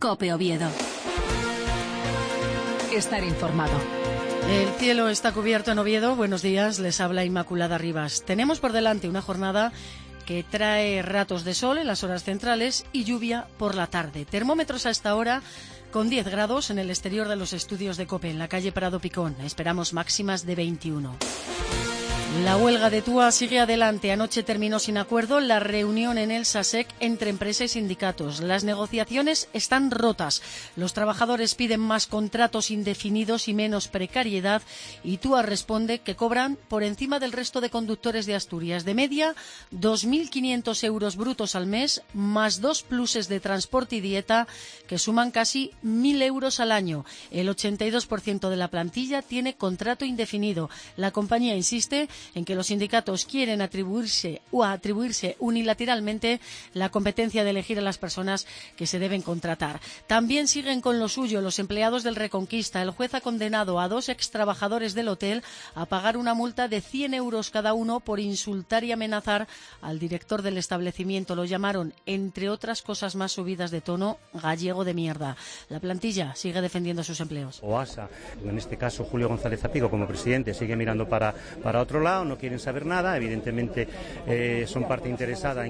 COPE Oviedo. Estar informado. El cielo está cubierto en Oviedo. Buenos días, les habla Inmaculada Rivas. Tenemos por delante una jornada que trae ratos de sol en las horas centrales y lluvia por la tarde. Termómetros a esta hora con 10 grados en el exterior de los estudios de COPE, en la calle Prado Picón. Esperamos máximas de 21. La huelga de TUA sigue adelante. Anoche terminó sin acuerdo la reunión en el SASEC entre empresa y sindicatos. Las negociaciones están rotas. Los trabajadores piden más contratos indefinidos y menos precariedad, y TUA responde que cobran por encima del resto de conductores de Asturias. De media, 2.500 euros brutos al mes, más 2 pluses de transporte y dieta, que suman casi 1.000 euros al año. El 82% de la plantilla tiene contrato indefinido. La compañía insiste en que los sindicatos quieren atribuirse unilateralmente la competencia de elegir a las personas que se deben contratar. También siguen con lo suyo los empleados del Reconquista. El juez ha condenado a 2 extrabajadores del hotel a pagar una multa de 100 euros cada uno por insultar y amenazar al director del establecimiento. Lo llamaron, entre otras cosas más subidas de tono, gallego de mierda. La plantilla sigue defendiendo sus empleos. OASA, en este caso Julio González Zapico como presidente, sigue mirando para otro lado, no quieren saber nada. Evidentemente son parte interesada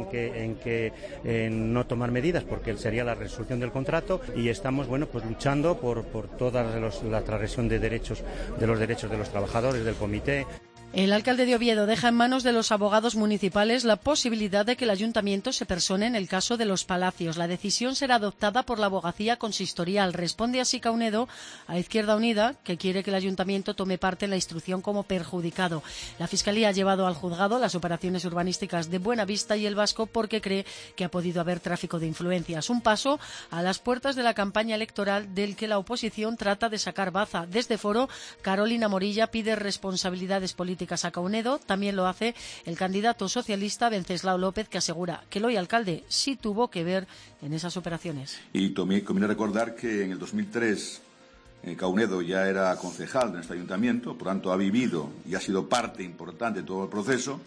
en no tomar medidas porque sería la resolución del contrato, y estamos luchando por toda la transgresión de los derechos de los trabajadores, del comité. El alcalde de Oviedo deja en manos de los abogados municipales la posibilidad de que el ayuntamiento se persone en el caso de los palacios. La decisión será adoptada por la abogacía consistorial. Responde así Caunedo a Izquierda Unida, que quiere que el ayuntamiento tome parte en la instrucción como perjudicado. La Fiscalía ha llevado al juzgado las operaciones urbanísticas de Buenavista y El Vasco porque cree que ha podido haber tráfico de influencias. Un paso a las puertas de la campaña electoral del que la oposición trata de sacar baza. Desde Foro, Carolina Morilla pide responsabilidades políticas a Caunedo. También lo hace el candidato socialista Venceslao López, que asegura que el hoy alcalde sí tuvo que ver en esas operaciones. Y conviene recordar que en el 2003 Caunedo ya era concejal de este ayuntamiento, por tanto ha vivido y ha sido parte importante de todo el proceso.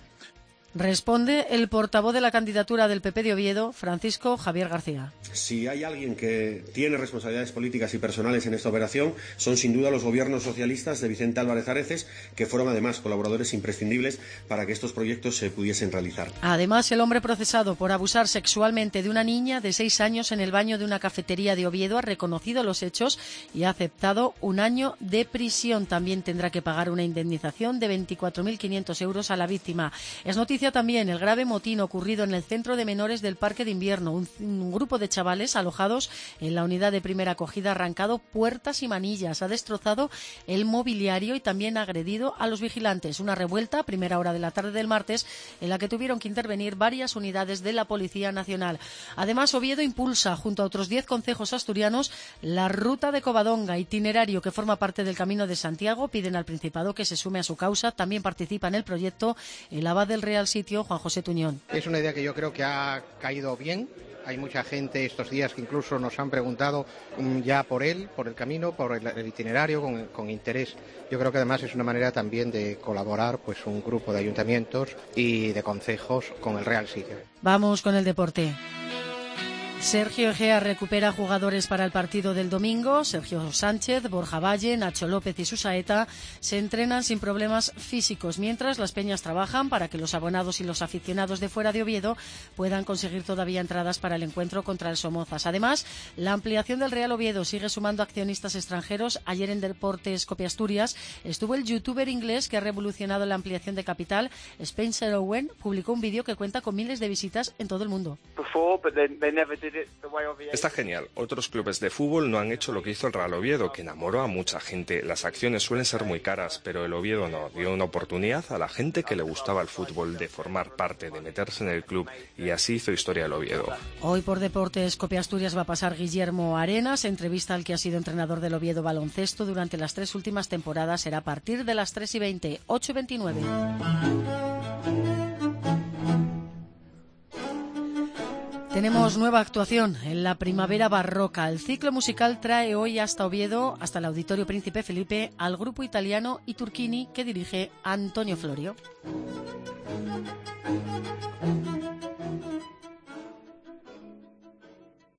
Responde el portavoz de la candidatura del PP de Oviedo, Francisco Javier García. Si hay alguien que tiene responsabilidades políticas y personales en esta operación, son sin duda los gobiernos socialistas de Vicente Álvarez Areces, que fueron además colaboradores imprescindibles para que estos proyectos se pudiesen realizar. Además, el hombre procesado por abusar sexualmente de una niña de 6 años en el baño de una cafetería de Oviedo ha reconocido los hechos y ha aceptado 1 año de prisión. También tendrá que pagar una indemnización de 24.500 euros a la víctima. Es noticia también el grave motín ocurrido en el centro de menores del Parque de Invierno. Un grupo de chavales alojados en la unidad de primera acogida ha arrancado puertas y manillas, ha destrozado el mobiliario y también ha agredido a los vigilantes. Una revuelta a primera hora de la tarde del martes en la que tuvieron que intervenir varias unidades de la Policía Nacional. Además, Oviedo impulsa, junto a otros 10 concejos asturianos, la ruta de Covadonga, itinerario que forma parte del Camino de Santiago. Piden al Principado que se sume a su causa. También participa en el proyecto el abad del Real Sitio, Juan José Tuñón. Es una idea que yo creo que ha caído bien. Hay mucha gente estos días que incluso nos han preguntado ya por el camino, por el itinerario, con interés. Yo creo que además es una manera también de colaborar pues un grupo de ayuntamientos y de concejos con el Real Sitio. Vamos con el deporte. Sergio Egea recupera jugadores para el partido del domingo. Sergio Sánchez, Borja Valle, Nacho López y Susaeta se entrenan sin problemas físicos, mientras las peñas trabajan para que los abonados y los aficionados de fuera de Oviedo puedan conseguir todavía entradas para el encuentro contra el Somozas. Además, la ampliación del Real Oviedo sigue sumando accionistas extranjeros. Ayer en Deportes Cope Asturias estuvo el youtuber inglés que ha revolucionado la ampliación de capital. Spencer Owen publicó un vídeo que cuenta con miles de visitas en todo el mundo. Está genial. Otros clubes de fútbol no han hecho lo que hizo el Real Oviedo, que enamoró a mucha gente. Las acciones suelen ser muy caras, pero el Oviedo no. Dio una oportunidad a la gente que le gustaba el fútbol de formar parte, de meterse en el club, y así hizo historia el Oviedo. Hoy por Deportes Cope Asturias va a pasar Guillermo Arenas, entrevista al que ha sido entrenador del Oviedo Baloncesto durante las 3 últimas temporadas. Será a partir de las 3:20, 8:29. Tenemos nueva actuación en la Primavera Barroca. El ciclo musical trae hoy hasta Oviedo, hasta el Auditorio Príncipe Felipe, al grupo italiano I Turchini que dirige Antonio Florio.